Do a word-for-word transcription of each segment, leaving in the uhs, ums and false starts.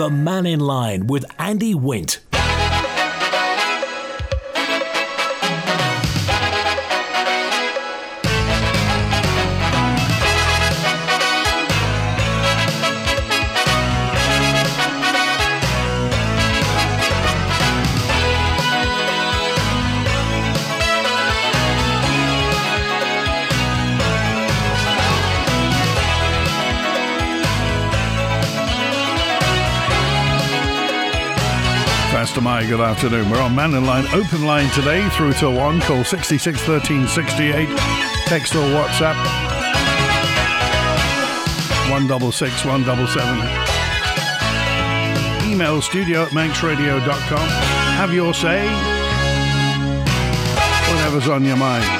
The Man in Line with Andy Wint. My good afternoon. We're on Man in Line open line today through till one. Call sixty-six thirteen sixty-eight. Text or WhatsApp one double six one double seven. Email studio at manx radio dot com. Have your say. Whatever's on your mind.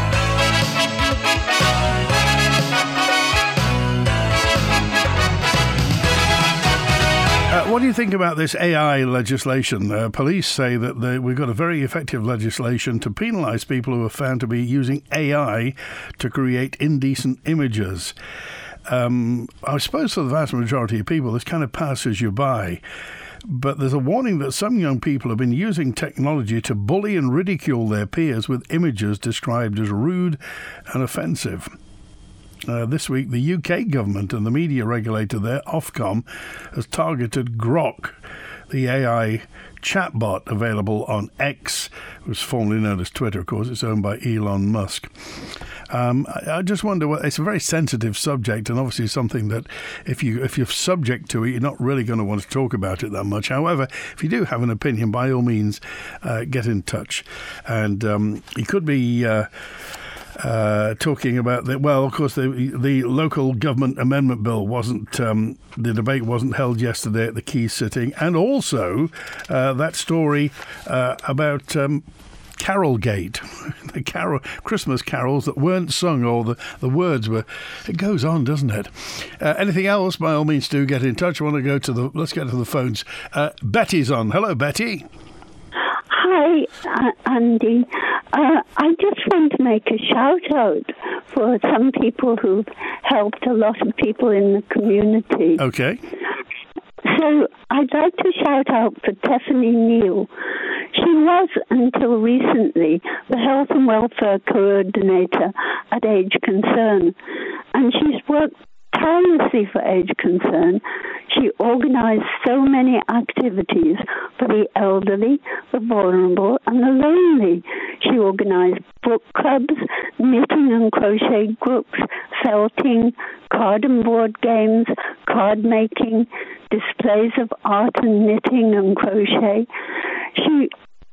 Uh, what do you think about this A I legislation? Uh, police say that they, we've got a very effective legislation to penalise people who are found to be using A I to create indecent images. Um, I suppose for the vast majority of people, this kind of passes you by. But there's a warning that some young people have been using technology to bully and ridicule their peers with images described as rude and offensive. Uh, this week, the U K government and the media regulator there, Ofcom, has targeted Grok, the A I chatbot available on X, which was formerly known as Twitter. Of course, it's owned by Elon Musk. Um, I, I just wonder, what, it's a very sensitive subject, and obviously something that if, you, if you're subject to it, you're not really going to want to talk about it that much. However, if you do have an opinion, by all means, uh, get in touch. And um, it could be... Uh, Uh, talking about that, well, of course, the the local government amendment bill wasn't, um, the debate wasn't held yesterday at the key sitting, and also uh, that story uh, about um, Carolgate, the carol, Christmas carols that weren't sung, or the, the words were, it goes on, doesn't it? Uh, anything else, by all means, do get in touch. I want to go to the, let's get to the phones. Uh, Betty's on. Hello, Betty. Hi, uh, Andy. Uh, I just want to make a shout out for some people who've helped a lot of people in the community. Okay. So I'd like to shout out for Tiffany Neal. She was, until recently, the Health and Welfare Coordinator at Age Concern, and she's worked tirelessly for Age Concern. She organised so many activities for the elderly, the vulnerable and the lonely. She organised book clubs, knitting and crochet groups, felting, card and board games, card making, displays of art and knitting and crochet. She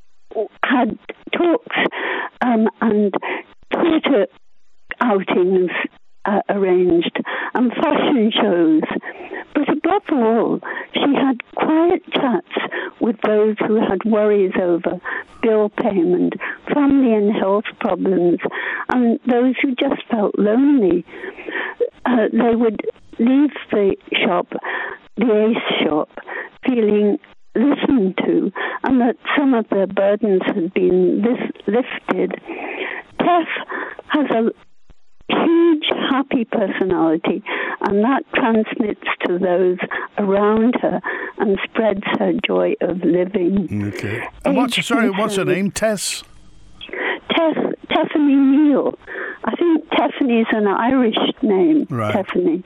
had talks um, and Twitter outings Uh, arranged and fashion shows. But above all, she had quiet chats with those who had worries over bill payment, family and health problems, and those who just felt lonely. Uh, they would leave the shop, the Ace shop, feeling listened to, and that some of their burdens had been lis- lifted. Tess has a huge, happy personality, and that transmits to those around her and spreads her joy of living. Okay. And what's, sorry, what's her name? Tess? Tess, Tiffany Neal. I think Tiffany's an Irish name, right. Tiffany.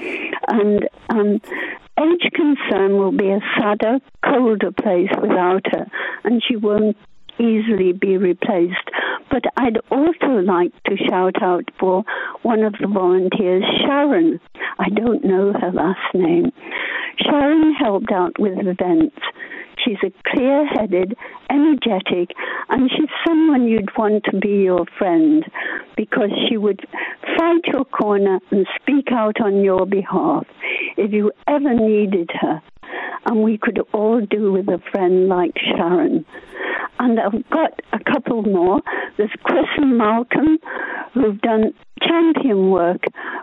And um, Age Concern will be a sadder, colder place without her, and she won't easily be replaced. But I'd also like to shout out for one of the volunteers, Sharon. I don't know her last name. Sharon helped out with events. She's a clear-headed, energetic, and she's someone you'd want to be your friend, because she would fight your corner and speak out on your behalf if you ever needed her. And we could all do with a friend like Sharon. And I've got a couple more. There's Chris and Malcolm, who've done champion work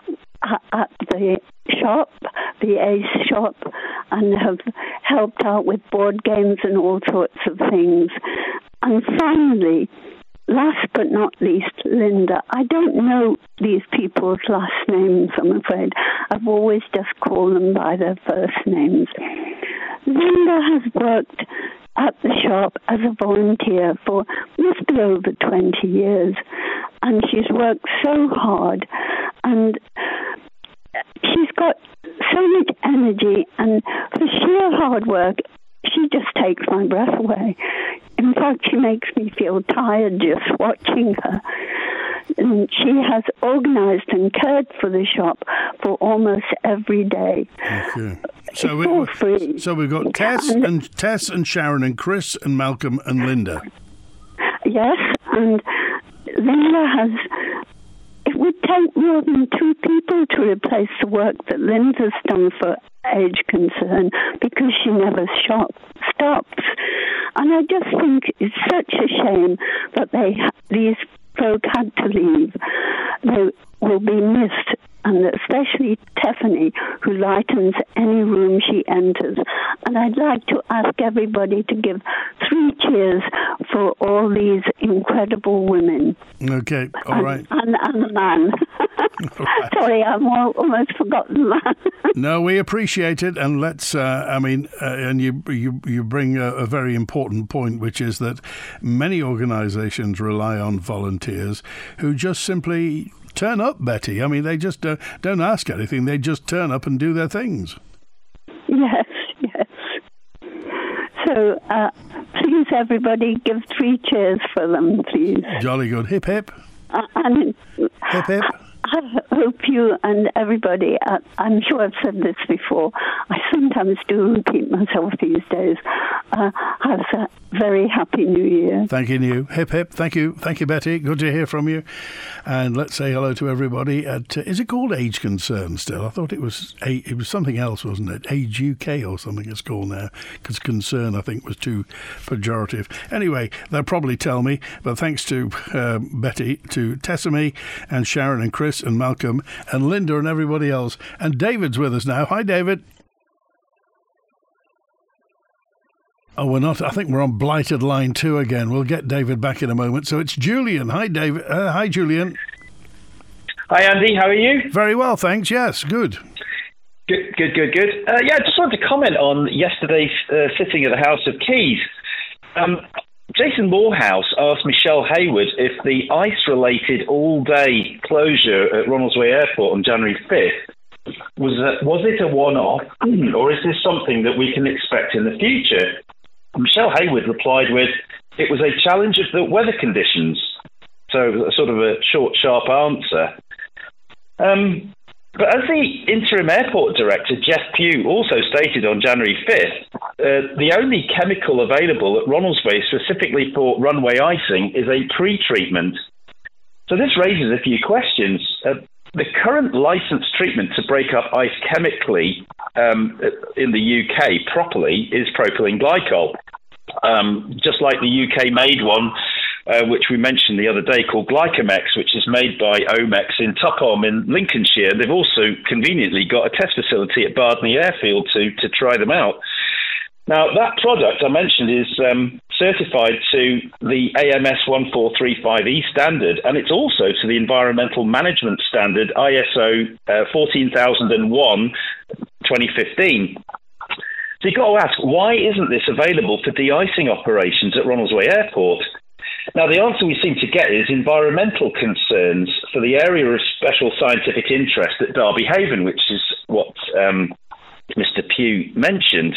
at the shop, the Ace shop, and have helped out with board games and all sorts of things. And finally, last but not least, Linda. I don't know these people's last names, I'm afraid. I've always just called them by their first names. Linda has worked at the shop as a volunteer for just over twenty years, and she's worked so hard, and she's got so much energy, and for sheer hard work, she just takes my breath away. In fact, she makes me feel tired just watching her. And she has organised and cared for the shop for almost every day. Okay. So, it's we, all free. so we've got Tess and, and Tess and Sharon and Chris and Malcolm and Linda. Yes, and Linda has... It would take more than two people to replace the work that Linda's done for Age Concern, because she never shop, stops. And I just think it's such a shame that they these folk had to leave. They will be missed, and especially Tiffany, who lightens any room she enters. And I'd like to ask everybody to give three cheers for all these incredible women. Okay, all and, right. And, and the man. Right. Sorry, I've almost forgotten the man. No, we appreciate it, and let's. Uh, I mean, uh, and you you you bring a, a very important point, which is that many organisations rely on volunteers who just simply turn up, Betty. I mean, they just uh, don't ask anything; they just turn up and do their things. Yes, yes. So, uh, please, everybody, give three cheers for them, please. Jolly good. Hip hip. Uh, and hip hip. I hope you and everybody, uh, I'm sure I've said this before, I sometimes do repeat myself these days, uh, have a very happy New Year. Thank you, New. Hip hip. Thank you. Thank you, Betty. Good to hear from you. And let's say hello to everybody at, uh, is it called Age Concern still? I thought it was a, it was something else, wasn't it? Age U K or something it's called now, because concern, I think, was too pejorative. Anyway, they'll probably tell me, but thanks to uh, Betty, to Tessamy and Sharon and Chris and Malcolm and Linda and everybody else. And David's with us now. Hi, David. Oh, we're not. I think we're on blighted line two again. We'll get David back in a moment. So it's Julian. Hi, David. Uh, hi, Julian. Hi, Andy. How are you? Very well, thanks. Yes, good. Good, good, good, good. Uh, yeah, I just wanted to comment on yesterday's uh, sitting at the House of Keys. Um, Jason Morehouse asked Michelle Hayward if the ice-related all-day closure at Ronaldsway Airport on January fifth was a, was it a one-off, or is this something that we can expect in the future? Michelle Hayward replied with, it was a challenge of the weather conditions. So sort of a short, sharp answer. Um, but as the interim airport director, Jeff Pugh, also stated on January fifth, uh, the only chemical available at Ronaldsway specifically for runway icing is a pre-treatment. So this raises a few questions. Uh, the current licensed treatment to break up ice chemically um, in the U K properly is propylene glycol. Um, just like the U K-made one, uh, which we mentioned the other day, called Glycomex, which is made by Omex in Tupham in Lincolnshire. They've also conveniently got a test facility at Bardney Airfield to, to try them out. Now, that product I mentioned is um, certified to the A M S one four three five E standard, and it's also to the Environmental Management Standard I S O uh, fourteen thousand one twenty fifteen. So you've got to ask, why isn't this available for de-icing operations at Ronaldsway Airport? Now, the answer we seem to get is environmental concerns for the area of special scientific interest at Derby Haven, which is what um, Mister Pugh mentioned.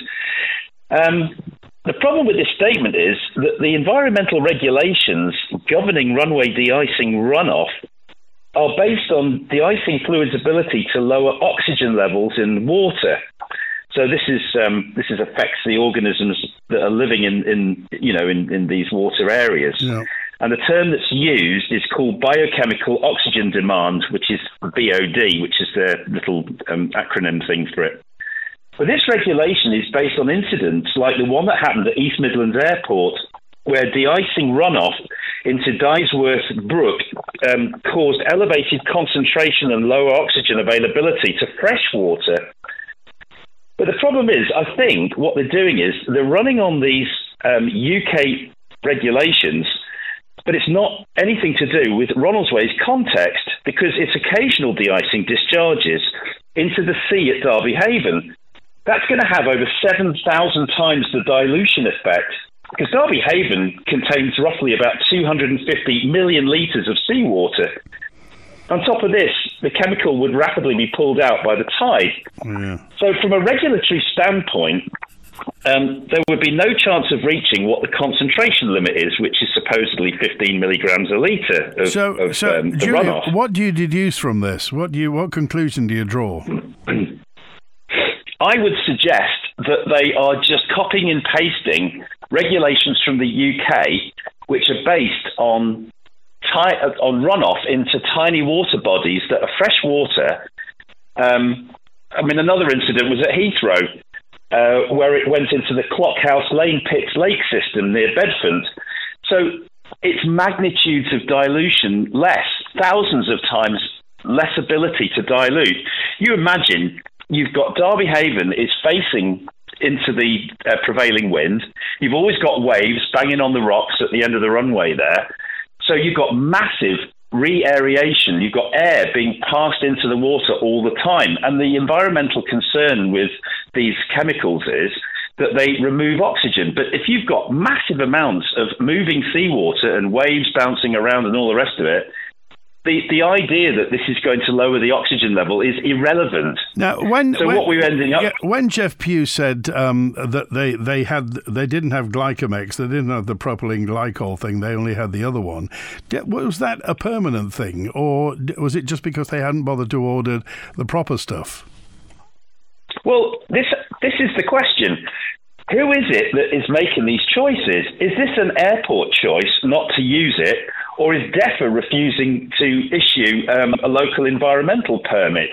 Um, the problem with this statement is that the environmental regulations governing runway de-icing runoff are based on de-icing fluid's ability to lower oxygen levels in water. So this is um, this is affects the organisms that are living in, in you know in, in these water areas. Yeah. And the term that's used is called biochemical oxygen demand, which is B O D, which is the little um, acronym thing for it. But this regulation is based on incidents like the one that happened at East Midlands Airport, where de-icing runoff into Dysworth Brook um, caused elevated concentration and lower oxygen availability to fresh water. But the problem is, I think what they're doing is they're running on these um, U K regulations, but it's not anything to do with Ronaldsway's context, because its occasional de-icing discharges into the sea at Derby Haven. that's going to have over seven thousand times the dilution effect, because Derby Haven contains roughly about two hundred fifty million litres of seawater. On top of this, the chemical would rapidly be pulled out by the tide. Yeah. So from a regulatory standpoint, um, there would be no chance of reaching what the concentration limit is, which is supposedly fifteen milligrams a litre of, so, of so, um, the Julia, runoff. What do you deduce from this? What do you? What conclusion do you draw? I would suggest that they are just copying and pasting regulations from the U K, which are based on Ti- on runoff into tiny water bodies that are fresh water. Um, I mean, another incident was at Heathrow, uh, where it went into the Clockhouse Lane Pits Lake system near Bedfont. So its magnitudes of dilution less, thousands of times less ability to dilute. You imagine you've got Derby Haven is facing into the uh, prevailing wind. You've always got waves banging on the rocks at the end of the runway there. So you've got massive re-aeration. You've got air being passed into the water all the time. And the environmental concern with these chemicals is that they remove oxygen. But if you've got massive amounts of moving seawater and waves bouncing around and all the rest of it, the, the idea that this is going to lower the oxygen level is irrelevant. Now, when so when, what we're ending up yeah, when Jeff Pugh said um, that they they had they didn't have Glycomex, they didn't have the propylene glycol thing, they only had the other one. Was that a permanent thing, or was it just because they hadn't bothered to order the proper stuff? Well, this this is the question. Who is it that is making these choices? Is this an airport choice not to use it, or is DEFRA refusing to issue um, a local environmental permit?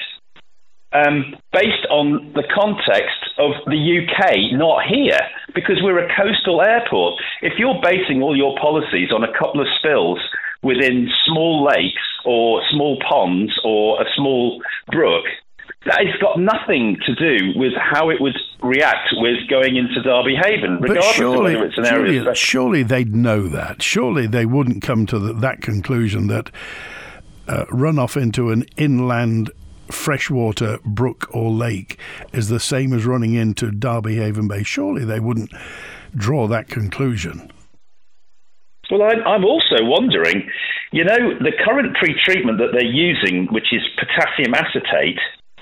Um, based on the context of the U K, not here, because we're a coastal airport. If you're basing all your policies on a couple of spills within small lakes or small ponds or a small brook, that has got nothing to do with how it would react with going into Derby Haven, regardless surely, of whether it's an area. Surely, of surely they'd know that. Surely they wouldn't come to the, that conclusion that uh, runoff into an inland freshwater brook or lake is the same as running into Derby Haven Bay. Surely they wouldn't draw that conclusion. Well, I, I'm also wondering, you know, the current pre-treatment that they're using, which is potassium acetate,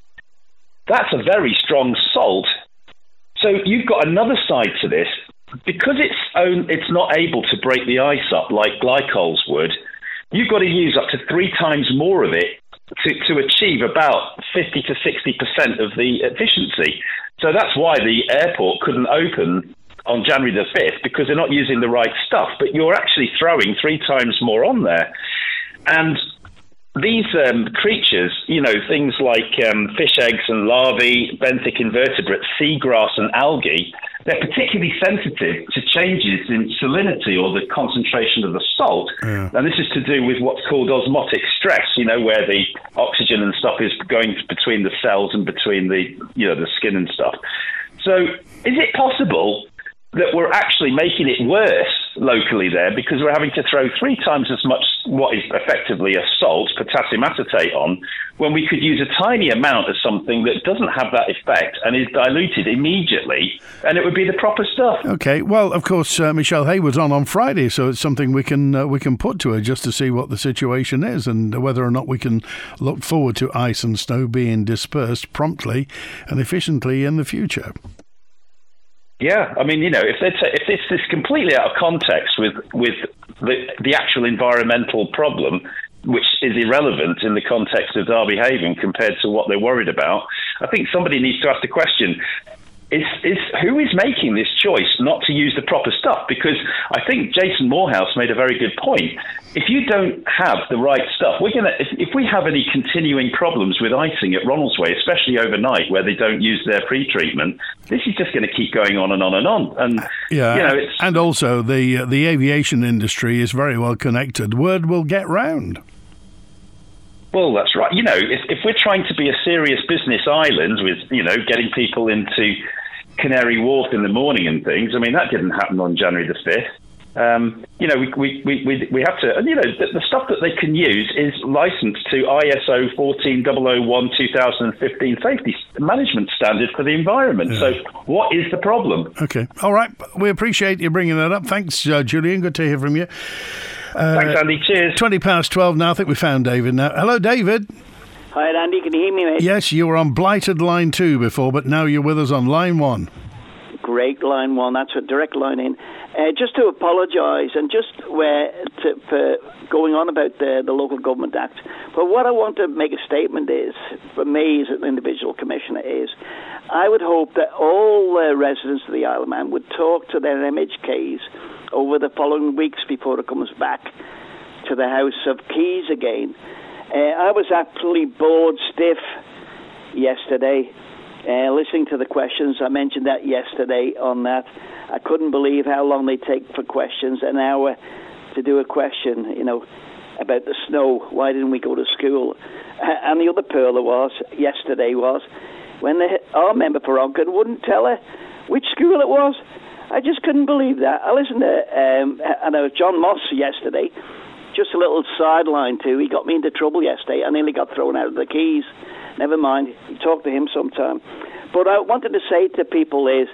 that's a very strong salt. So you've got another side to this. Because it's own, it's not able to break the ice up like glycols would, you've got to use up to three times more of it to, to achieve about fifty to sixty percent of the efficiency. So that's why the airport couldn't open on January the fifth, because they're not using the right stuff. But you're actually throwing three times more on there. And these um, creatures, you know, things like um, fish eggs and larvae, benthic invertebrates, seagrass and algae, they're particularly sensitive to changes in salinity or the concentration of the salt. Yeah. And this is to do with what's called osmotic stress, you know, where the oxygen and stuff is going between the cells and between the, you know, the skin and stuff. So is it possible that we're actually making it worse locally there because we're having to throw three times as much what is effectively a salt, potassium acetate, on, when we could use a tiny amount of something that doesn't have that effect and is diluted immediately, and it would be the proper stuff? Okay, well, of course, uh, Michelle Hayward's on on Friday, so it's something we can uh, we can put to her just to see what the situation is and whether or not we can look forward to ice and snow being dispersed promptly and efficiently in the future. Yeah, I mean, you know, if it's if this is completely out of context with with the the actual environmental problem, which is irrelevant in the context of Derby Haven compared to what they're worried about, I think somebody needs to ask the question: Is is who is making this choice not to use the proper stuff? Because I think Jason Morehouse made a very good point. If you don't have the right stuff, we're gonna. If, if we have any continuing problems with icing at Ronaldsway, especially overnight, where they don't use their pre-treatment, this is just going to keep going on and on and on. And yeah, you know, it's, and also the uh, the aviation industry is very well connected. Word will get round. Well, that's right. You know, if, if we're trying to be a serious business island with, you know, getting people into Canary Wharf in the morning and things, I mean, that didn't happen on January the fifth. Um, you know, we, we, we, we have to, and you know, the, the stuff that they can use is licensed to I S O fourteen thousand one two thousand fifteen safety management standard for the environment. Yeah. So what is the problem? Okay. All right. We appreciate you bringing that up. Thanks, uh, Julian. Good to hear from you. Uh, Thanks, Andy. Cheers. twenty past twelve now. I think we found David now. Hello, David. Hi, Andy. Can you hear me, mate? Yes, you were on blighted line two before, but now you're with us on line one. Great, line one. That's a direct line in. Uh, just to apologise and just where to, for going on about the, the Local Government Act. But what I want to make a statement is, for me as an individual commissioner, is I would hope that all uh, residents of the Isle of Man would talk to their M H Ks over the following weeks before it comes back to the House of Keys again. Uh, I was absolutely bored stiff yesterday, uh, listening to the questions. I mentioned that yesterday on that. I couldn't believe how long they take for questions, an hour to do a question, you know, about the snow. Why didn't we go to school? And the other pearler was, yesterday was, when the, our member for Onchan wouldn't tell her which school it was. I just couldn't believe that. I listened to, um, I know, John Moss yesterday, just a little sideline too. He got me into trouble yesterday. I nearly got thrown out of the Keys. Never mind. Talk to him sometime. But I wanted to say to people is,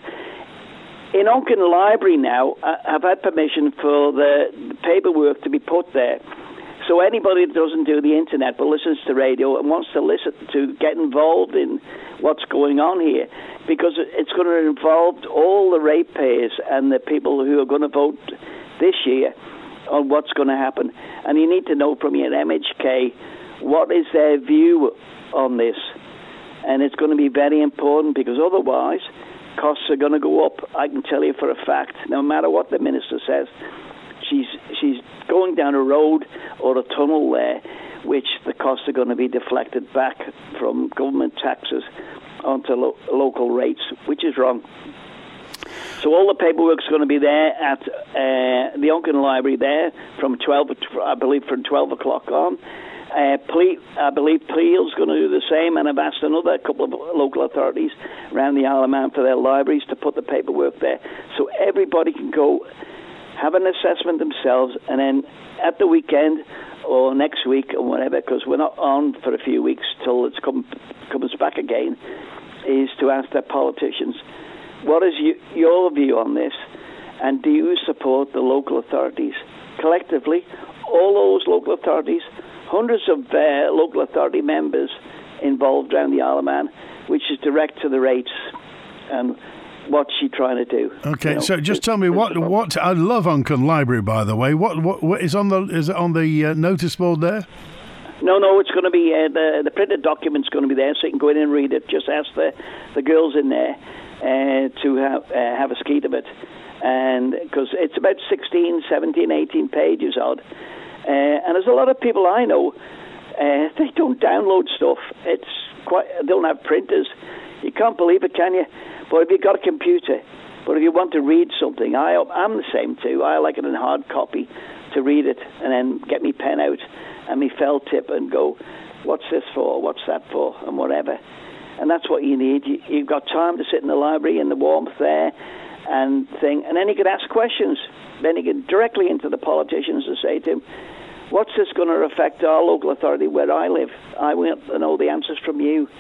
in Onchan Library now, I've had permission for the, the paperwork to be put there. So anybody that doesn't do the internet but listens to radio and wants to listen to get involved in what's going on here, because it's going to involve all the ratepayers and the people who are going to vote this year on what's going to happen. And you need to know from your M H K what is their view on this. And it's going to be very important, because otherwise costs are going to go up. I can tell you for a fact, no matter what the minister says, she's she's going down a road or a tunnel there, which the costs are going to be deflected back from government taxes onto lo- local rates, which is wrong. So all the paperwork's going to be there at uh, the Onchan Library there from twelve, I believe, from twelve o'clock on. Uh, Ple- I believe Pleal's going to do the same, and I've asked another couple of local authorities around the Isle of Man for their libraries to put the paperwork there, so everybody can go have an assessment themselves, and then at the weekend or next week or whatever, because we're not on for a few weeks till it come, comes back again, is to ask their politicians, what is you, your view on this, and do you support the local authorities collectively, all those local authorities, hundreds of uh, local authority members involved around the Isle of Man, which is direct to the rates and what's she trying to do. Okay, you know, so just tell me what what I love Onchan Library, by the way. What what, what is on the is it on the uh, notice board there? No, no, it's going to be uh, the the printed document's going to be there, so you can go in and read it. Just ask the the girls in there uh, to have uh, have a skeet of it, and because it's about sixteen, seventeen, eighteen pages odd. Uh, and there's a lot of people I know, uh, they don't download stuff. It's quite, they don't have printers. You can't believe it, can you? But if you've got a computer, but if you want to read something, I, I'm the same too. I like it in hard copy to read it and then get me pen out and me felt tip and go, what's this for, what's that for, and whatever. And that's what you need. You, you've got time to sit in the library in the warmth there and thing, and then you can ask questions. Then you get directly into the politicians and say to them, what's this going to affect our local authority where I live? I want to know the answers from you.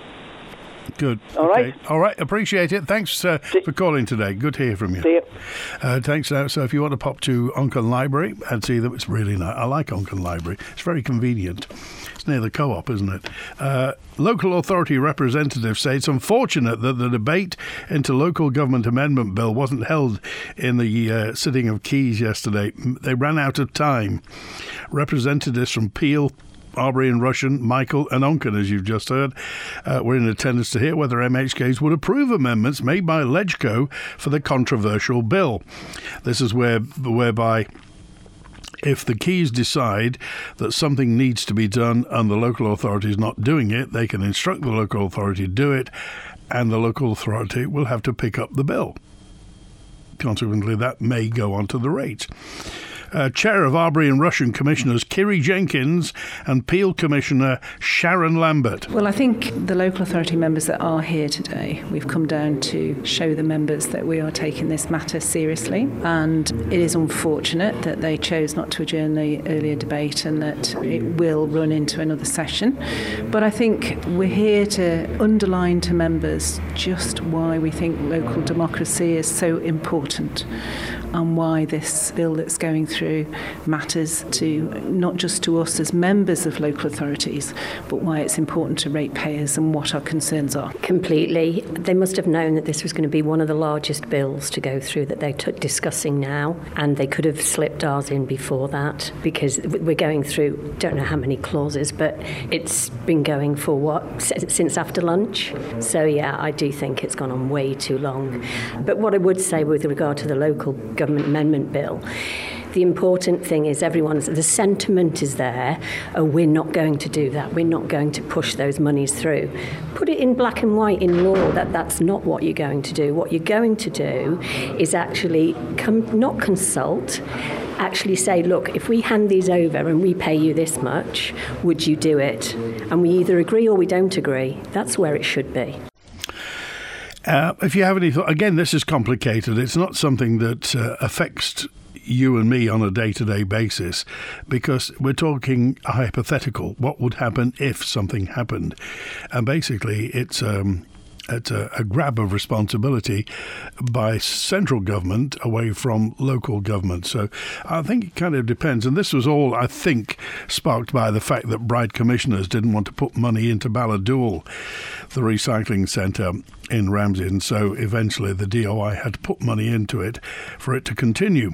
Good. All okay. right. All right. Appreciate it. Thanks uh, for calling today. Good to hear from you. See you. Uh, thanks. Uh, so if you want to pop to Onchan Library and see them, it's really nice. I like Onchan Library. It's very convenient. It's near the co-op, isn't it? Uh, local authority representatives say it's unfortunate that the debate into local government amendment bill wasn't held in the uh, sitting of Keys yesterday. They ran out of time. Representatives from Peel, Arbury and Rushen, Michael and Onchan, as you've just heard, uh, were in attendance to hear whether M H Ks would approve amendments made by LegCo for the controversial bill. This is where whereby if the Keys decide that something needs to be done and the local authority is not doing it, they can instruct the local authority to do it, and the local authority will have to pick up the bill. Consequently, that may go onto the rates. uh, Chair of Arbery and Rushen Commissioners Kiri Jenkins and Peel Commissioner Sharon Lambert. Well, I think the local authority members that are here today, we've come down to show the members that we are taking this matter seriously, and it is unfortunate that they chose not to adjourn the earlier debate and that it will run into another session. But I think we're here to underline to members just why we think local democracy is so important and why this bill that's going through matters to not just to us as members of local authorities, but why it's important to ratepayers and what our concerns are. Completely. They must have known that this was going to be one of the largest bills to go through that they're t- discussing now, and they could have slipped ours in before that, because we're going through, don't know how many clauses, but it's been going for what, since after lunch? So yeah, I do think it's gone on way too long. But what I would say with regard to the local government amendment bill, the important thing is everyone's, the sentiment is there, oh, we're not going to do that, we're not going to push those monies through. Put it in black and white in law that that's not what you're going to do. What you're going to do is actually come, not consult, actually say, look, if we hand these over and we pay you this much, would you do it? And we either agree or we don't agree. That's where it should be. Uh, if you have any thought, again, this is complicated. It's not something that uh, affects you and me on a day-to-day basis, because we're talking a hypothetical. What would happen if something happened? And basically, it's um, it's a, a grab of responsibility by central government away from local government. So I think it kind of depends. And this was all, I think, sparked by the fact that Bride Commissioners didn't want to put money into Balladool, the recycling centre in Ramsey. And so eventually the D O I had to put money into it for it to continue.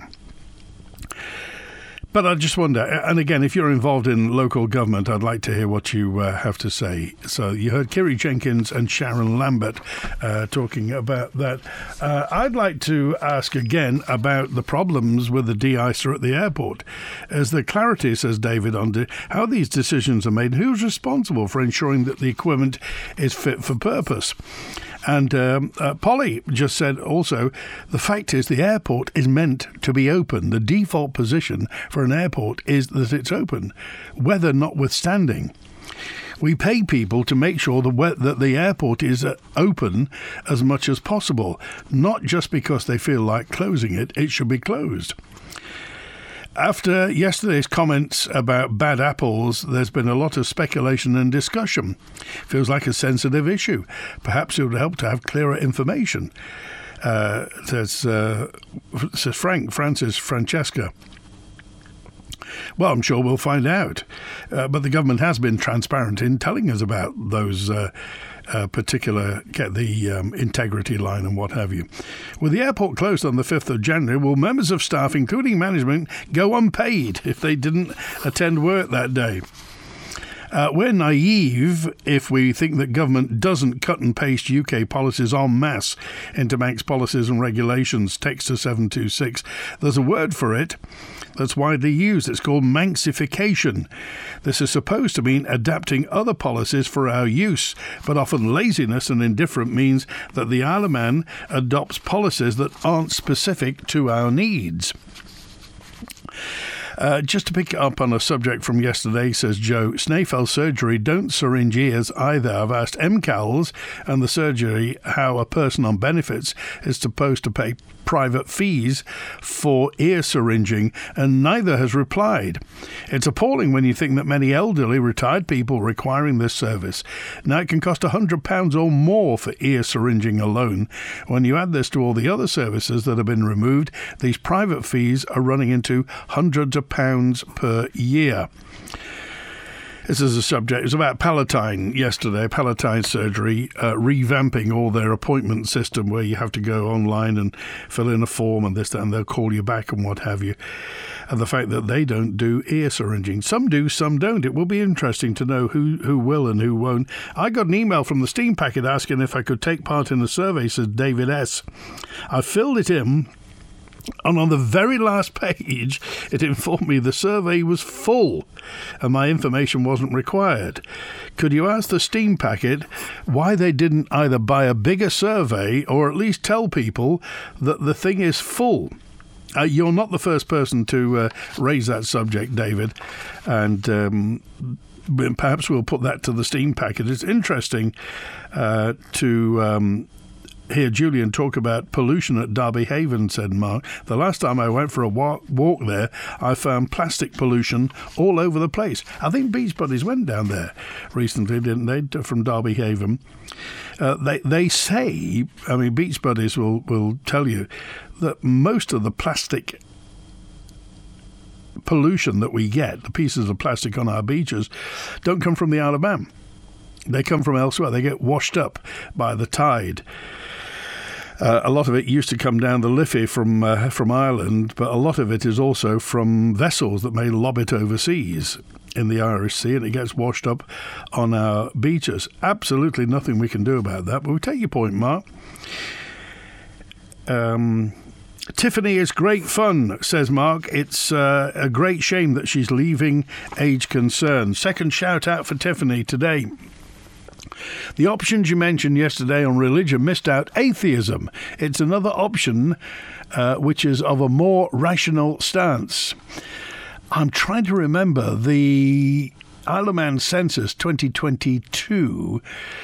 But I just wonder, and again, if you're involved in local government, I'd like to hear what you uh, have to say. So you heard Kiri Jenkins and Sharon Lambert uh, talking about that. Uh, I'd like to ask again about the problems with the de-icer at the airport. Is there clarity, says David, on de- how these decisions are made? Who's responsible for ensuring that the equipment is fit for purpose? And um, uh, Polly just said also, the fact is the airport is meant to be open. The default position for an airport is that it's open, weather notwithstanding. We pay people to make sure the we- that the airport is uh, open as much as possible, not just because they feel like closing it. It should be closed. After yesterday's comments about bad apples, there's been a lot of speculation and discussion. Feels like a sensitive issue. Perhaps it would help to have clearer information, uh, says, uh, says Frank, Francis, Francesca. Well, I'm sure we'll find out. Uh, but the government has been transparent in telling us about those uh, uh, particular, the um, integrity line and what have you. With the airport closed on the fifth of January, will members of staff, including management, go unpaid if they didn't attend work that day? Uh, we're naive if we think that government doesn't cut and paste U K policies en masse into Manx policies and regulations. Text to seven two six. There's a word for it that's widely used. It's called Manxification. This is supposed to mean adapting other policies for our use, but often laziness and indifference means that the Isle of Man adopts policies that aren't specific to our needs. Uh, just to pick up on a subject from yesterday, says Joe, Snaefell surgery don't syringe ears either. I've asked M C A L S and the surgery how a person on benefits is supposed to pay private fees for ear syringing, and neither has replied. It's appalling when you think that many elderly retired people requiring this service. Now it can cost one hundred pounds or more for ear syringing alone. When you add this to all the other services that have been removed, these private fees are running into hundreds of pounds per year. This is a subject. It was about Palatine yesterday, Palatine surgery, uh, revamping all their appointment system where you have to go online and fill in a form and this, that, and they'll call you back and what have you. And the fact that they don't do ear syringing. Some do, some don't. It will be interesting to know who, who will and who won't. I got an email from the Steam Packet asking if I could take part in the survey, says David S. I filled it in. And on the very last page, it informed me the survey was full and my information wasn't required. Could you ask the Steam Packet why they didn't either buy a bigger survey or at least tell people that the thing is full? Uh, you're not the first person to uh, raise that subject, David, and um, perhaps we'll put that to the steam packet. It's interesting uh, to um, hear Julian talk about pollution at Derby Haven, said Mark. The last time I went for a walk, walk there, I found plastic pollution all over the place. I think Beach Buddies went down there recently, didn't they, from Derby Haven. Uh, they they say, I mean, Beach Buddies will, will tell you that most of the plastic pollution that we get, the pieces of plastic on our beaches, don't come from the Isle of Man. They come from elsewhere. They get washed up by the tide. Uh, a lot of it used to come down the Liffey from uh, from Ireland, but a lot of it is also from vessels that may lob it overseas in the Irish Sea, and it gets washed up on our beaches. Absolutely nothing we can do about that, but we take your point, Mark. Um, Tiffany is great fun, says Mark. It's uh, a great shame that she's leaving Age Concern. Second shout out for Tiffany today. The options you mentioned yesterday on religion missed out atheism. It's another option uh, which is of a more rational stance. I'm trying to remember the Isle of Man census twenty twenty-two.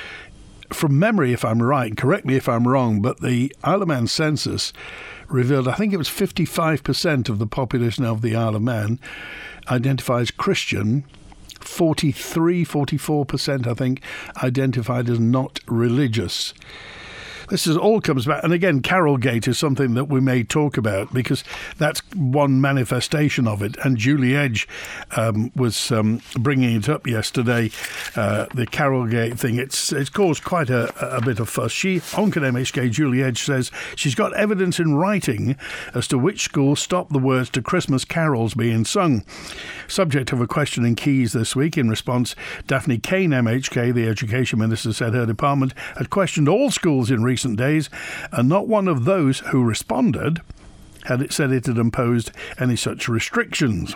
From memory, if I'm right, correct me if I'm wrong, but the Isle of Man census revealed, I think it was fifty-five percent of the population of the Isle of Man identifies Christian. forty-three, forty-four percent, I think, identified as not religious. This is all comes back, and again, Carolgate is something that we may talk about because that's one manifestation of it. And Julie Edge um, was um, bringing it up yesterday. Uh, the Carolgate thing, it's it's caused quite a, a bit of fuss. She, on M H K, Julie Edge says she's got evidence in writing as to which schools stopped the words to Christmas carols being sung. Subject of a question in Keys this week. In response, Daphne Kane, M H K, the Education Minister, said her department had questioned all schools in recent days, and not one of those who responded had it said it had imposed any such restrictions.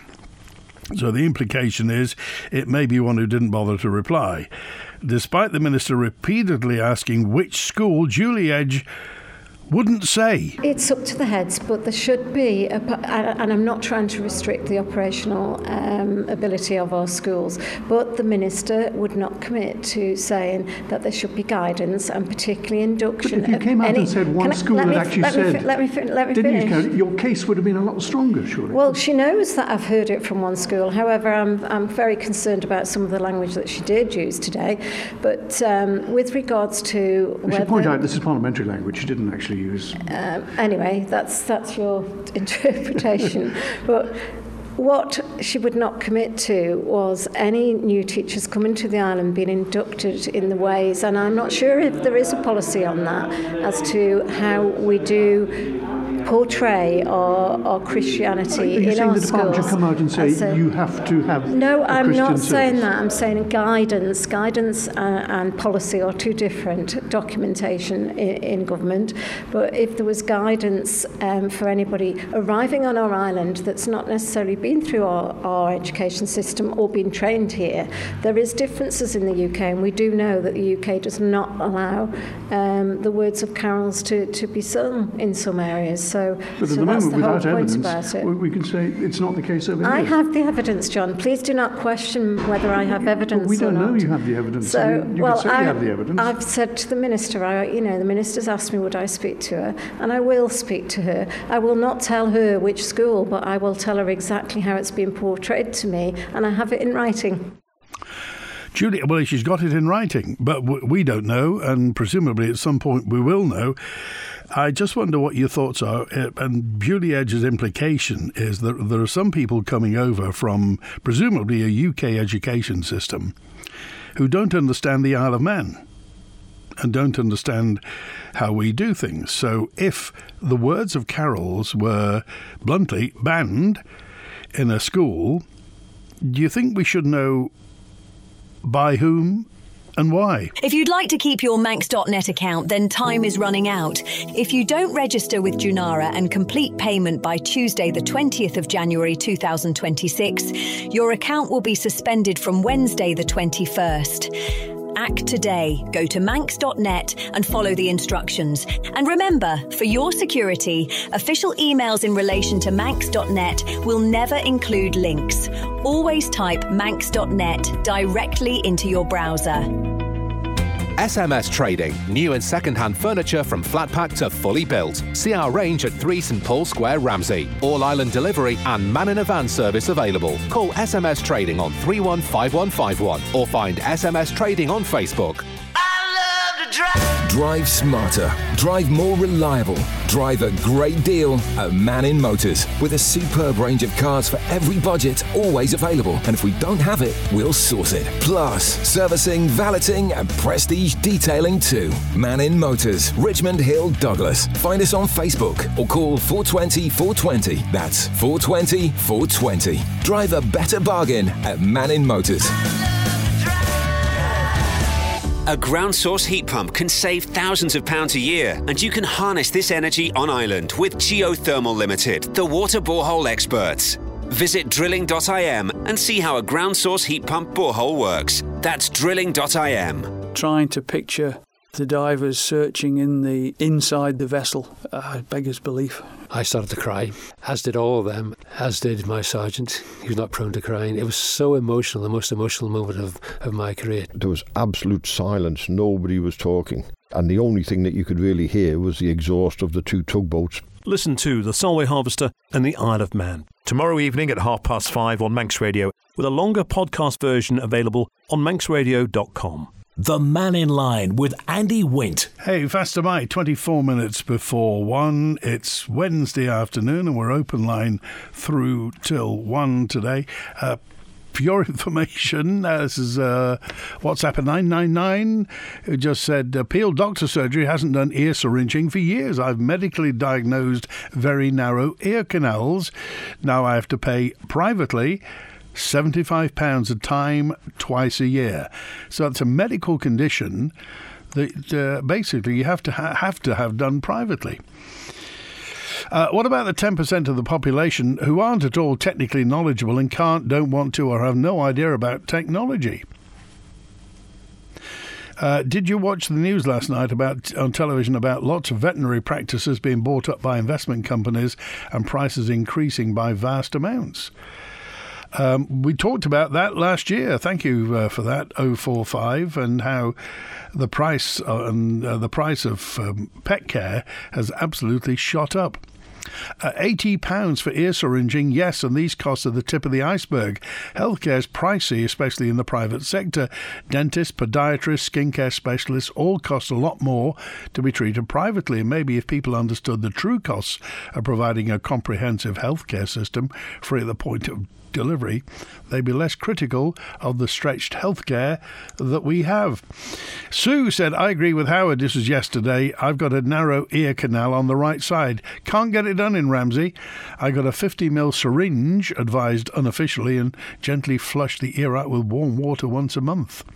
So the implication is it may be one who didn't bother to reply. Despite the minister repeatedly asking which school, Julie Edge wouldn't say. It's up to the heads, but there should be, a, and I'm not trying to restrict the operational um, ability of our schools, but the Minister would not commit to saying that there should be guidance and particularly induction. But if you came out any, and said one I, school had me, actually let said, me, let me, fin- let me didn't finish. You, your case would have been a lot stronger, surely. Well, she knows that I've heard it from one school. However, I'm, I'm very concerned about some of the language that she did use today. But um, with regards to we whether... should point out this is parliamentary language. She didn't actually use... Um, anyway, that's that's your interpretation. But what she would not commit to was any new teachers coming to the island being inducted in the ways, and I'm not sure if there is a policy on that, as to how we do portray our, our Christianity in our schools. Are you saying the department should come out and say a, you have to have No, a I'm Christian not service? saying that. I'm saying guidance. Guidance uh, and policy are two different documentation in, in government. But if there was guidance um, for anybody arriving on our island that's not necessarily been through our, our education system or been trained here, there is differences in the U K, and we do know that the U K does not allow um, the words of carols to, to be sung in some areas. So, but so at the that's moment, the without whole point evidence, about it. we can say it's not the case over here. I have the evidence, John. Please do not question whether I have evidence but we don't or not. know you have the evidence. So, I mean, you well, could say I, you have the evidence. I've said to the minister, I, you know, the minister's asked me would I speak to her, and I will speak to her. I will not tell her which school, but I will tell her exactly how it's been portrayed to me, and I have it in writing. Julie, well, she's got it in writing, but we don't know, and presumably at some point we will know. I just wonder what your thoughts are. And Julie Edge's implication is that there are some people coming over from presumably a U K education system who don't understand the Isle of Man and don't understand how we do things. So if the words of carols were bluntly banned in a school, do you think we should know by whom and why? If you'd like to keep your Manx dot net account, then time is running out. If you don't register with Junara and complete payment by Tuesday the twentieth of January two thousand twenty-six, your account will be suspended from Wednesday the twenty-first. Act today. Go to manx dot net and follow the instructions. And remember, for your security, official emails in relation to manx dot net will never include links. Always type manx dot net directly into your browser. S M S Trading. New and second-hand furniture from flat pack to fully built. See our range at three St Paul Square, Ramsey. All-island delivery and man-in-a-van service available. Call S M S Trading on three one five one five one or find S M S Trading on Facebook. Drive smarter. Drive more reliable. Drive a great deal at Mannin Motors. With a superb range of cars for every budget, always available. And if we don't have it, we'll source it. Plus, servicing, valeting and prestige detailing too. Mannin Motors, Richmond Hill, Douglas. Find us on Facebook or call four two zero, four two zero. That's four two zero, four two zero. Drive a better bargain at Mannin Motors. A ground source heat pump can save thousands of pounds a year, and you can harness this energy on island with Geothermal Limited, the water borehole experts. Visit drilling dot I M and see how a ground source heat pump borehole works. That's drilling dot I M. Trying to picture the divers searching in the inside the vessel uh, beggars belief. I started to cry, as did all of them, as did my sergeant. He was not prone to crying. It was so emotional, the most emotional moment of, of my career. There was absolute silence. Nobody was talking. And the only thing that you could really hear was the exhaust of the two tugboats. Listen to The Solway Harvester and The Isle of Man tomorrow evening at half past five on Manx Radio, with a longer podcast version available on manx radio dot com. The Man in Line with Andy Wint. Hey, Faster Mike, twenty-four minutes before one. It's Wednesday afternoon and we're open line through till one today. Uh, for your information, uh, this is uh, WhatsApp at nine nine nine, who just said, uh, Peel Doctor Surgery hasn't done ear syringing for years. I've medically diagnosed very narrow ear canals. Now I have to pay privately seventy-five pounds a time, twice a year. So it's a medical condition that uh, basically you have to ha- have to have done privately. Uh, what about the ten percent of the population who aren't at all technically knowledgeable and can't, don't want to, or have no idea about technology? Uh, did you watch the news last night about on television about lots of veterinary practices being bought up by investment companies and prices increasing by vast amounts? Um, we talked about that last year. Thank you uh, for that, oh four five, and how the price uh, and uh, the price of um, pet care has absolutely shot up. Uh, eighty pounds for ear syringing, yes, and these costs are the tip of the iceberg. Healthcare is pricey, especially in the private sector. Dentists, podiatrists, skincare specialists all cost a lot more to be treated privately. And maybe if people understood the true costs of providing a comprehensive healthcare system free at the point of delivery, they'd be less critical of the stretched healthcare that we have. Sue said, I agree with Howard. This was yesterday. I've got a narrow ear canal on the right side. Can't get it done in Ramsey. I got a fifty mil syringe, advised unofficially, and gently flush the ear out with warm water once a month.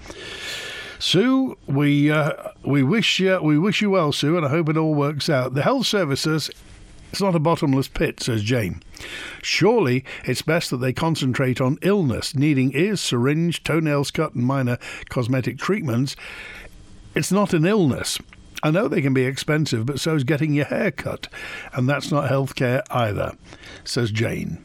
Sue, we uh, we wish uh, we wish you well, Sue, and I hope it all works out. The health services, it's not a bottomless pit, says Jane. Surely it's best that they concentrate on illness, needing ears syringed, toenails cut and minor cosmetic treatments. It's not an illness. I know they can be expensive, but so is getting your hair cut. And that's not healthcare either, says Jane.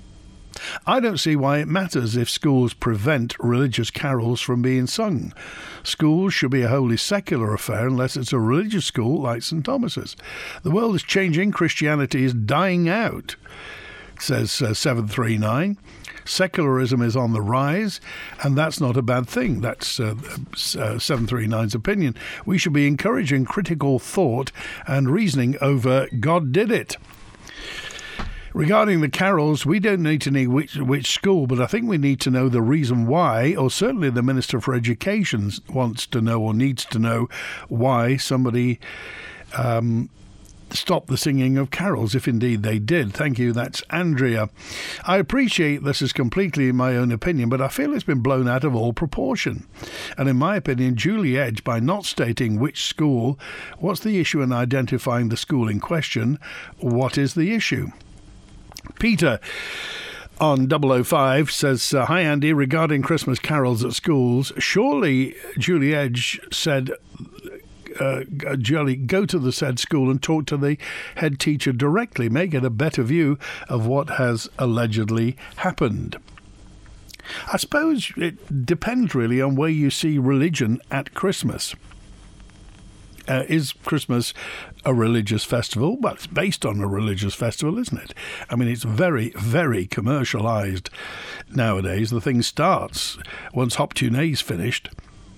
I don't see why it matters if schools prevent religious carols from being sung. Schools should be a wholly secular affair unless it's a religious school like St Thomas's. The world is changing. Christianity is dying out, says uh, seven three nine. Secularism is on the rise, and that's not a bad thing. That's uh, uh, seven three nine's opinion. We should be encouraging critical thought and reasoning over God did it. Regarding the carols, we don't need to know which, which school, but I think we need to know the reason why, or certainly the Minister for Education wants to know or needs to know why somebody um, stopped the singing of carols, if indeed they did. Thank you. That's Andrea. I appreciate this is completely my own opinion, but I feel it's been blown out of all proportion. And in my opinion, duly edged by not stating which school, what's the issue in identifying the school in question, what is the issue? Peter, on double oh five says, uh, hi Andy, regarding Christmas carols at schools, surely Julie Edge said, uh, Julie, go to the said school and talk to the head teacher directly, may get a better view of what has allegedly happened. I suppose it depends really on where you see religion at Christmas. Uh, is Christmas a religious festival? Well, it's based on a religious festival, isn't it? I mean, it's very, very commercialised nowadays. The thing starts once Hop Tunay's finished.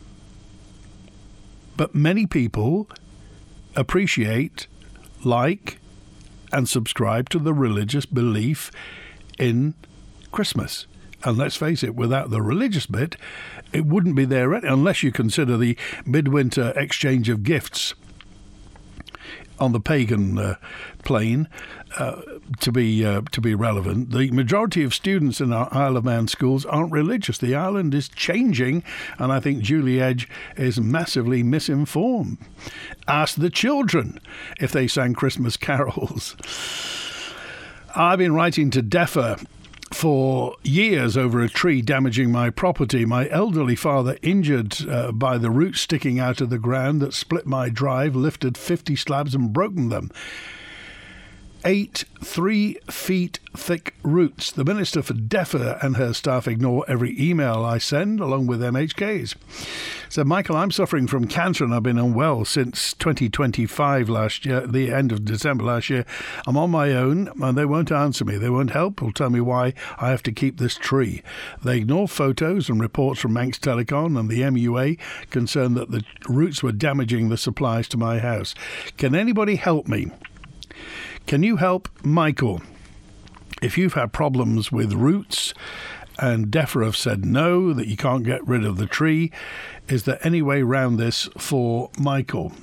But many people appreciate, like, and subscribe to the religious belief in Christmas. And let's face it, without the religious bit, it wouldn't be there unless you consider the midwinter exchange of gifts on the pagan uh, plane uh, to be uh, to be relevant. The majority of students in our Isle of Man schools aren't religious. The island is changing, and I think Julie Edge is massively misinformed. Ask the children if they sang Christmas carols. I've been writing to DEFRA for years over a tree damaging my property. My elderly father, injured uh, by the roots sticking out of the ground that split my drive, lifted fifty slabs and broken them. Eight three feet thick roots. The Minister for DEFRA and her staff ignore every email I send, along with M H Ks. So, Michael, I'm suffering from cancer and I've been unwell since twenty twenty-five last year, the end of December last year. I'm on my own and they won't answer me. They won't help or tell me why I have to keep this tree. They ignore photos and reports from Manx Telecom and the M U A concerned that the roots were damaging the supplies to my house. Can anybody help me? Can you help Michael? If you've had problems with roots and DEFRA have said no, that you can't get rid of the tree, is there any way round this for Michael?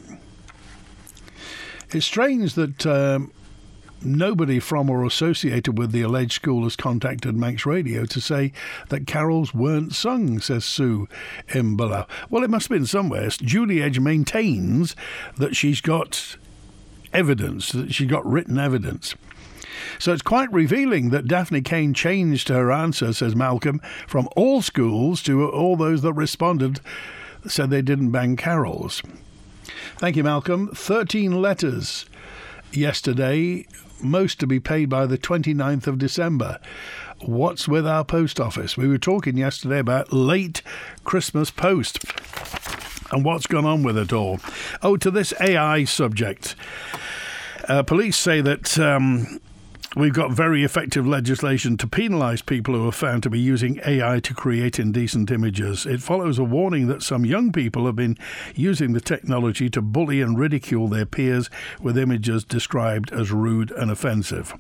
It's strange that um, nobody from or associated with the alleged school has contacted Manx Radio to say that carols weren't sung, says Sue Imbala. Well, it must have been somewhere. Julie Edge maintains that she's got evidence, that she got written evidence. So it's quite revealing that Daphne Kane changed her answer, says Malcolm, from all schools to all those that responded said they didn't bang carols. Thank you, Malcolm. thirteen letters yesterday, most to be paid by the twenty-ninth of December. What's with our post office? We were talking yesterday about late Christmas post and what's gone on with it all. Oh, to this A I subject. Uh, police say that um, we've got very effective legislation to penalise people who are found to be using A I to create indecent images. It follows a warning that some young people have been using the technology to bully and ridicule their peers with images described as rude and offensive.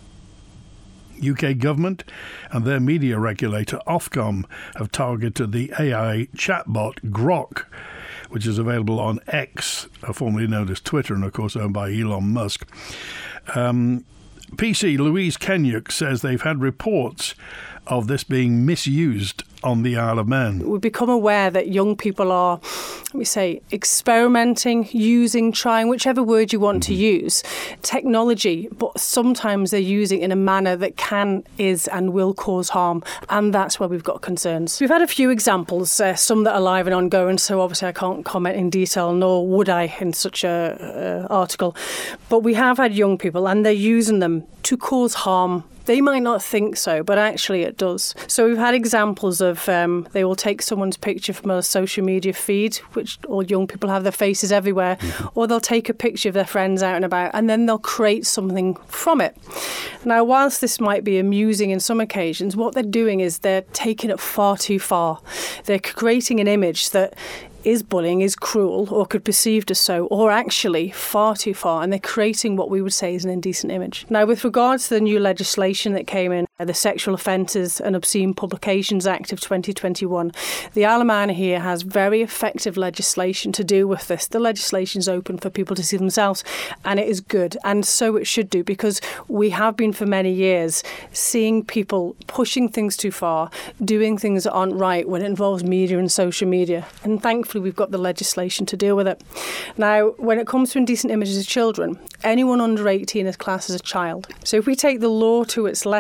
U K government and their media regulator Ofcom have targeted the A I chatbot Grok, which is available on X, formerly known as Twitter, and of course owned by Elon Musk. Um, P C Louise Kenyuk says they've had reports of this being misused on the Isle of Man. We've become aware that young people are, let me say, experimenting, using, trying, whichever word you want mm-hmm. to use, technology, but sometimes they're using it in a manner that can, is and will cause harm, and that's where we've got concerns. We've had a few examples, uh, some that are live and ongoing, so obviously I can't comment in detail, nor would I in such a uh, article, but we have had young people and they're using them to cause harm. They might not think so, but actually it does. So we've had examples of um, they will take someone's picture from a social media feed, which all young people have their faces everywhere, mm-hmm. or they'll take a picture of their friends out and about, and then they'll create something from it. Now, whilst this might be amusing in some occasions, what they're doing is they're taking it far too far. They're creating an image that is bullying, is cruel, or could be perceived as so, or actually far too far, and they're creating what we would say is an indecent image. Now, with regards to the new legislation that came in, the Sexual Offences and Obscene Publications Act of twenty twenty-one, the Isle of Man here has very effective legislation to do with this. The legislation is open for people to see themselves, and it is good, and so it should do, because we have been for many years seeing people pushing things too far, doing things that aren't right when it involves media and social media, and thankfully we've got the legislation to deal with it. Now, when it comes to indecent images of children, anyone under eighteen is classed as a child. So if we take the law to its letter,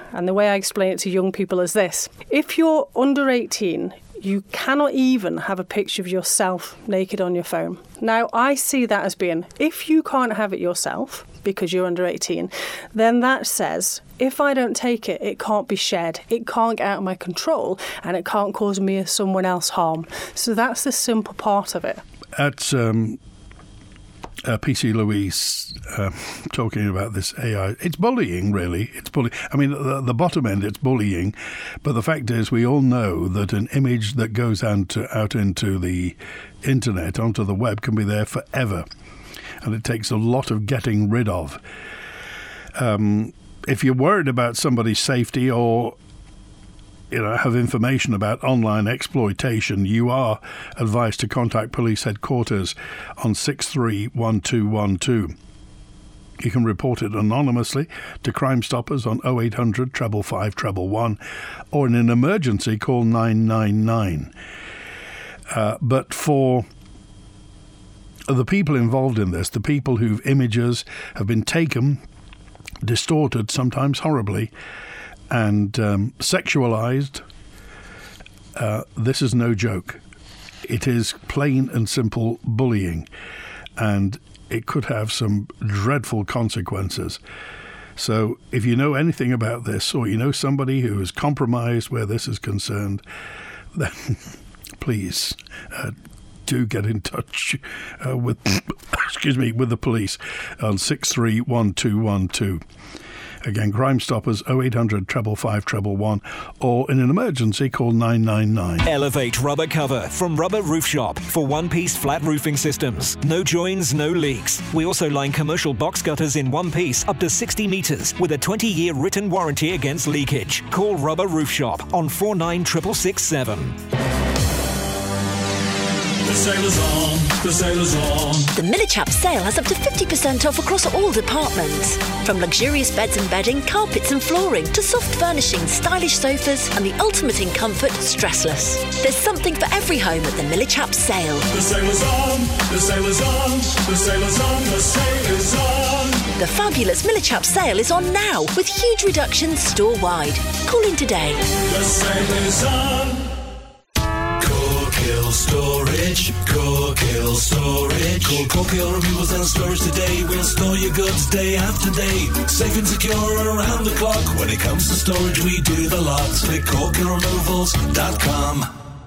And the way I explain it to young people is this. If you're under eighteen, you cannot even have a picture of yourself naked on your phone. Now, I see that as being, if you can't have it yourself because you're under eighteen, then that says, if I don't take it, it can't be shared. It can't get out of my control and it can't cause me or someone else harm. So that's the simple part of it. At um, uh, P C Louise uh, talking about this A I, it's bullying, really. It's bullying. I mean, the, the bottom end, it's bullying. But the fact is, we all know that an image that goes out, to, out into the internet, onto the web, can be there forever. And it takes a lot of getting rid of. Um, if you're worried about somebody's safety or, you know, have information about online exploitation, you are advised to contact police headquarters on six three one two one two. You can report it anonymously to Crime Stoppers on oh eight hundred, five five five, one one one, or in an emergency, call nine nine nine. Uh, but for the people involved in this, the people whose images have been taken, distorted, sometimes horribly, and um, sexualized, uh, this is no joke. It is plain and simple bullying, and it could have some dreadful consequences. So if you know anything about this, or you know somebody who is compromised where this is concerned, then please uh, do get in touch uh, with excuse me with the police on six three one two one two. Again, Crime Stoppers oh eight hundred, five five five, one one one, or in an emergency, call nine nine nine. Elevate Rubber Cover from Rubber Roof Shop for one-piece flat roofing systems. No joins, no leaks. We also line commercial box gutters in one piece up to sixty metres with a twenty-year written warranty against leakage. Call Rubber Roof Shop on four nine six six six seven. The sale is on, the sale is on. The Millichap sale has up to fifty percent off across all departments. From luxurious beds and bedding, carpets and flooring, to soft furnishings, stylish sofas, and the ultimate in comfort, stressless. There's something for every home at the Millichap sale. The sale is on, the sale is on, the sale is on, the sale is on. The fabulous Millichap sale is on now, with huge reductions store-wide. Call in today. The sale is on. Corkhill Storage, Corkhill Storage. Call Corkhill Removals and Storage today. We'll store your goods day after day. Safe and secure around the clock. When it comes to storage, we do the lot. Click corkhill removals dot com.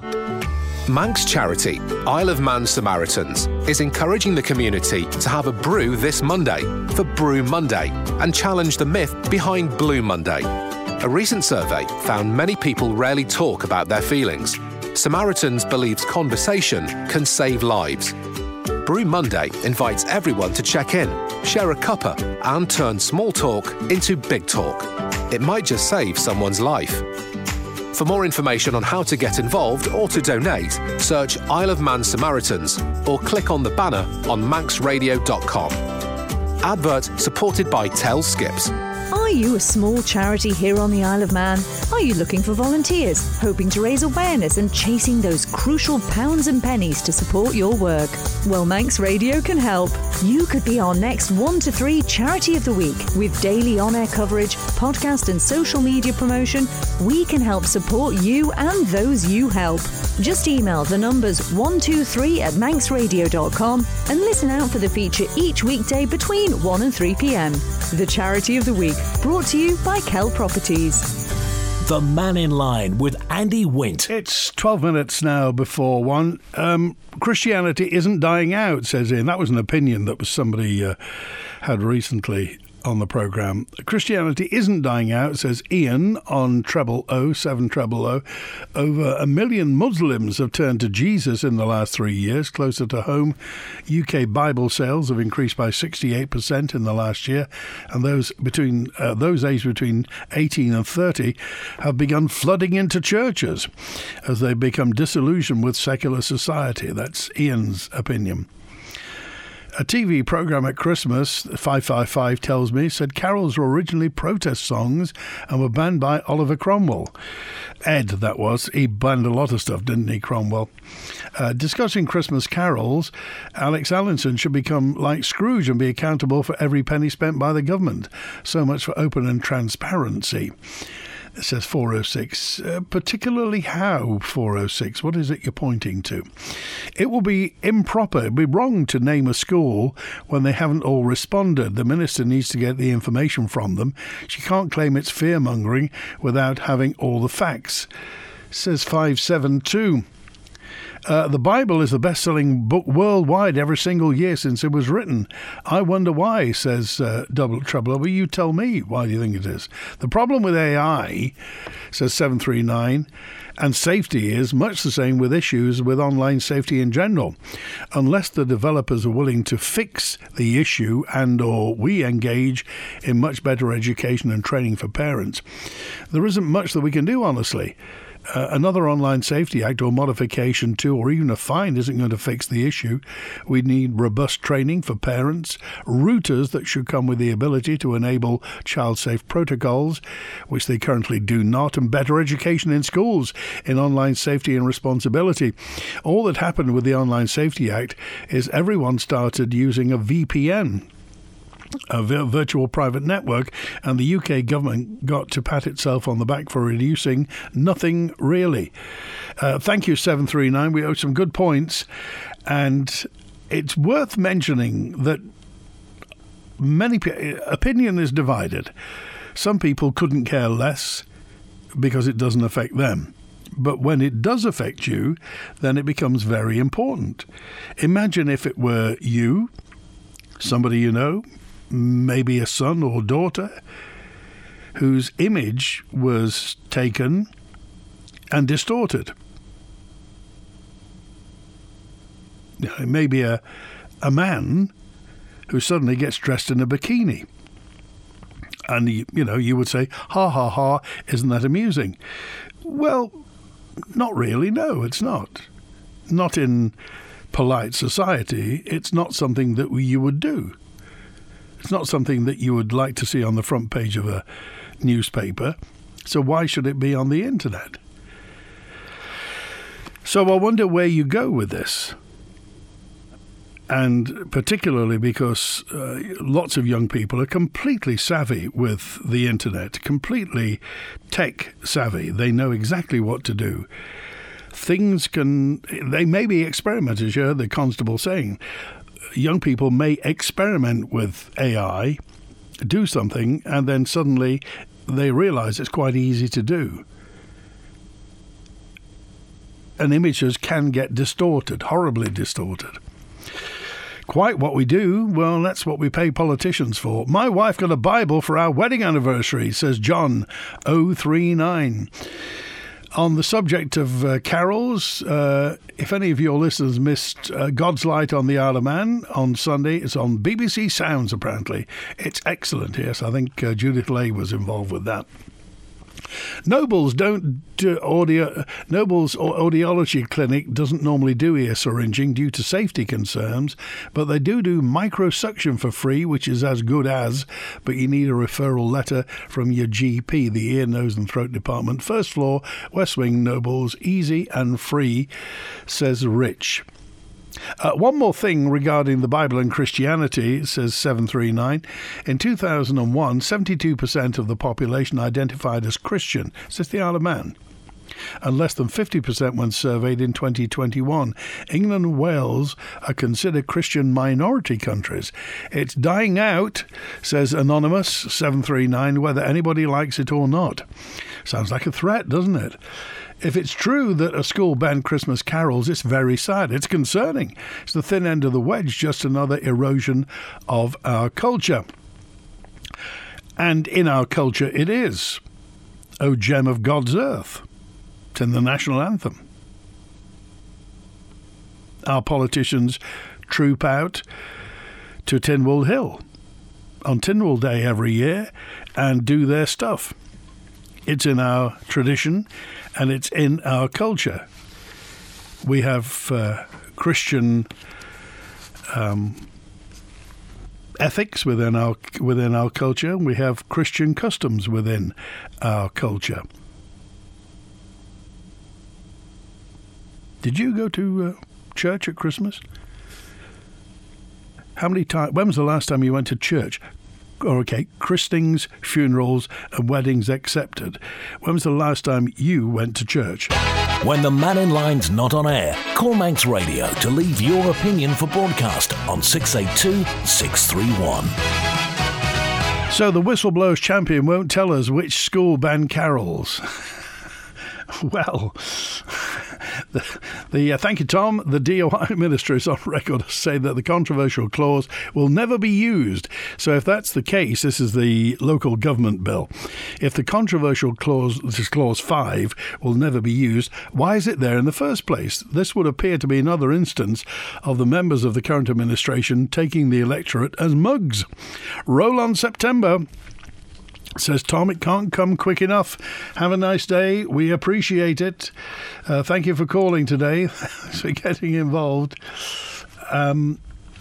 Manx charity, Isle of Man Samaritans, is encouraging the community to have a brew this Monday for Brew Monday and challenge the myth behind Blue Monday. A recent survey found many people rarely talk about their feelings. Samaritans believes conversation can save lives. Brew Monday invites everyone to check in, share a cuppa, and turn small talk into big talk. It might just save someone's life. For more information on how to get involved or to donate, search Isle of Man Samaritans or click on the banner on manx radio dot com. Advert supported by Tell Skips. Are you a small charity here on the Isle of Man? Are you looking for volunteers, hoping to raise awareness and chasing those crucial pounds and pennies to support your work? Well, Manx Radio can help. You could be our next one to three Charity of the Week. With daily on-air coverage, podcast and social media promotion, we can help support you and those you help. Just email the numbers one two three at manx radio dot com and listen out for the feature each weekday between one and three p.m. The Charity of the Week, brought to you by Kell Properties. The Man in Line with Andy Wint. It's twelve minutes now before one. Um, Christianity isn't dying out, says Ian. That was an opinion that was somebody uh, had recently on the programme. Christianity isn't dying out, says Ian on treble O, seven treble O. Over a million Muslims have turned to Jesus in the last three years. Closer to home, U K Bible sales have increased by sixty-eight percent in the last year, and those between uh, those aged between eighteen and thirty have begun flooding into churches as they become disillusioned with secular society. That's Ian's opinion. A T V programme at Christmas, five five five tells me, said carols were originally protest songs and were banned by Oliver Cromwell. Ed, that was. He banned a lot of stuff, didn't he, Cromwell? Uh, discussing Christmas carols, Alex Allinson should become like Scrooge and be accountable for every penny spent by the government. So much for open and transparency. It says four oh six. Uh, particularly how, four oh six? What is it you're pointing to? It will be improper, it would be wrong to name a school when they haven't all responded. The minister needs to get the information from them. She can't claim it's fear-mongering without having all the facts. It says five seven two. Uh, the Bible is the best-selling book worldwide every single year since it was written. I wonder why, says uh, Double Trouble. Well, you tell me, why do you think it is? The problem with A I, says seven three nine, and safety is much the same with issues with online safety in general. Unless the developers are willing to fix the issue and or we engage in much better education and training for parents, there isn't much that we can do, honestly. Uh, another Online Safety Act or modification to or even a fine isn't going to fix the issue. We need robust training for parents, routers that should come with the ability to enable child-safe protocols, which they currently do not, and better education in schools in online safety and responsibility. All that happened with the Online Safety Act is everyone started using a V P N, a virtual private network, and the U K government got to pat itself on the back for reducing nothing really. Uh, thank you, seven three nine. We owe some good points, and it's worth mentioning that many opinion is divided. Some people couldn't care less because it doesn't affect them. But when it does affect you, then it becomes very important. Imagine if it were you, somebody you know, maybe a son or daughter, whose image was taken and distorted. You know, maybe a, a man who suddenly gets dressed in a bikini. And, you, you know, you would say, ha, ha, ha, isn't that amusing? Well, not really, no, it's not. Not in polite society. It's not something that you would do. It's not something that you would like to see on the front page of a newspaper. So why should it be on the internet? So I wonder where you go with this. And particularly because uh, lots of young people are completely savvy with the internet, completely tech savvy. They know exactly what to do. Things can, they may be experimenters, you heard the constable saying. Young people may experiment with A I, do something, and then suddenly they realise it's quite easy to do. And images can get distorted, horribly distorted. Quite what we do, well, that's what we pay politicians for. My wife got a Bible for our wedding anniversary, says John oh three nine. On the subject of uh, carols, uh, if any of your listeners missed uh, God's Light on the Isle of Man on Sunday, it's on B B C Sounds, apparently. It's excellent, yes. I think uh, Judith Lay was involved with that. Nobles don't do audio. Nobles Audiology Clinic doesn't normally do ear syringing due to safety concerns, but they do do microsuction for free, which is as good as, but you need a referral letter from your G P, the Ear, Nose and Throat Department, first floor, West Wing, Nobles, easy and free, says Rich. Uh, one more thing regarding the Bible and Christianity, says seven three nine. In two thousand one, seventy-two percent of the population identified as Christian, says the Isle of Man, and less than fifty percent when surveyed in twenty twenty-one. England and Wales are considered Christian minority countries. It's dying out, says Anonymous seven three nine, whether anybody likes it or not. Sounds like a threat, doesn't it? If it's true that a school banned Christmas carols, it's very sad. It's concerning. It's the thin end of the wedge, just another erosion of our culture. And in our culture it is. O gem of God's earth. It's in the national anthem. Our politicians troop out to Tynwald Hill on Tynwald Day every year and do their stuff. It's in our tradition and it's in our culture. We have uh, Christian um, ethics within our within our culture. We have Christian customs within our culture. Did you go to uh, church at Christmas? How many times? When was the last time you went to church? Oh, okay, christenings, funerals, and weddings accepted. When was the last time you went to church? When the Man in Line's not on air, call Manx Radio to leave your opinion for broadcast on six eight two, six three one. So the Whistleblowers champion won't tell us which school banned carols. Well, the, the uh, thank you, Tom. The D O I minister is on record to say that the controversial clause will never be used. So if that's the case, this is the local government bill. If the controversial clause, this is clause five, will never be used, why is it there in the first place? This would appear to be another instance of the members of the current administration taking the electorate as mugs. Roll on September. Says Tom, it can't come quick enough. Have a nice day. We appreciate it. Uh, thank you for calling today. Thanks for getting involved. Um,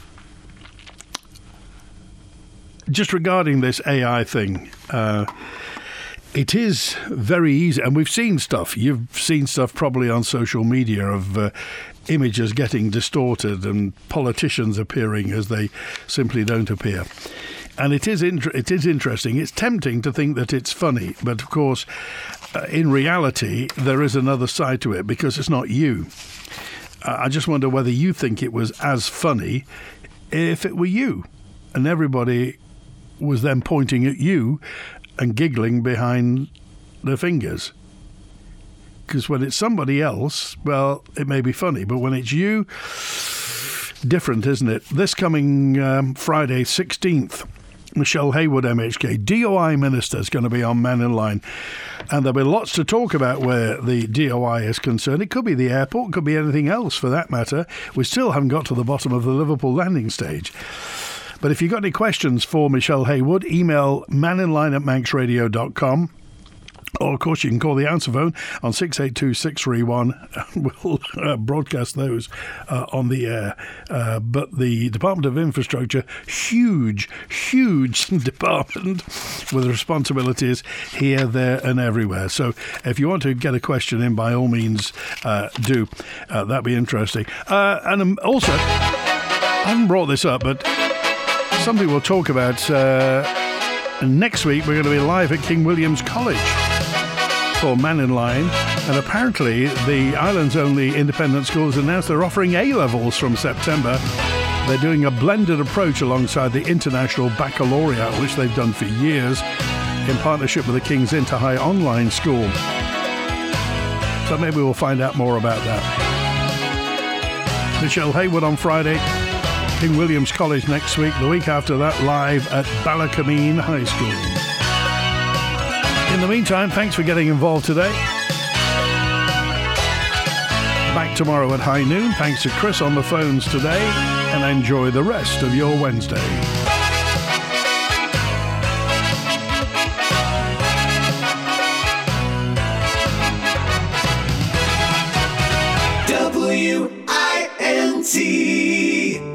just regarding this A I thing, uh, it is very easy, and we've seen stuff. You've seen stuff probably on social media of uh, images getting distorted and politicians appearing as they simply don't appear. And it is inter- it is interesting. It's tempting to think that it's funny, but of course, uh, in reality, there is another side to it because it's not you. Uh, I just wonder whether you think it was as funny if it were you, and everybody was then pointing at you and giggling behind their fingers. Because when it's somebody else, well, it may be funny, but when it's you, different, isn't it? This coming um, Friday, sixteenth. Michelle Haywood, M H K, D O I Minister, is going to be on Man in Line. And there'll be lots to talk about where the D O I is concerned. It could be the airport, could be anything else for that matter. We still haven't got to the bottom of the Liverpool landing stage. But if you've got any questions for Michelle Haywood, email maninline at manx radio dot com. Or, of course, you can call the answer phone on six eight two, six three one. We'll uh, broadcast those uh, on the air. Uh, but the Department of Infrastructure, huge, huge department with responsibilities here, there and everywhere. So if you want to get a question in, by all means, uh, do. Uh, that'd be interesting. Uh, and um, also, I haven't brought this up, but something we'll talk about uh, next week. We're going to be live at King William's College for Man in Line, and apparently the island's only independent schools announced they're offering A-levels from September. They're doing a blended approach alongside the International Baccalaureate, which they've done for years, in partnership with the King's Inter-High Online School. So maybe we'll find out more about that. Michelle Haywood on Friday, King William's College next week, the week after that live at Ballacameen High School. In the meantime, thanks for getting involved today. Back tomorrow at high noon. Thanks to Chris on the phones today, and enjoy the rest of your Wednesday.